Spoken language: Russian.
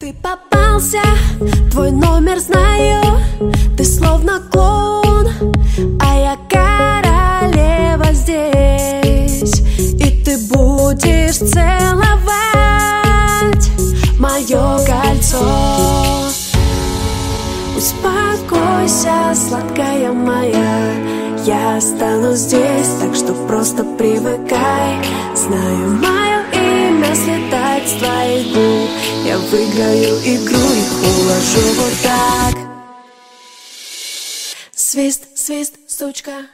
Ты попался, твой номер знаю. Ты словно клоун, а я королева здесь. И ты будешь целовать мое кольцо. Успокойся, сладкая моя, я останусь здесь, так что просто привыкай. Знаю, мое имя слетает с твоих губ. Я выиграю игру и уложу вот так. Свист, свист, стучка.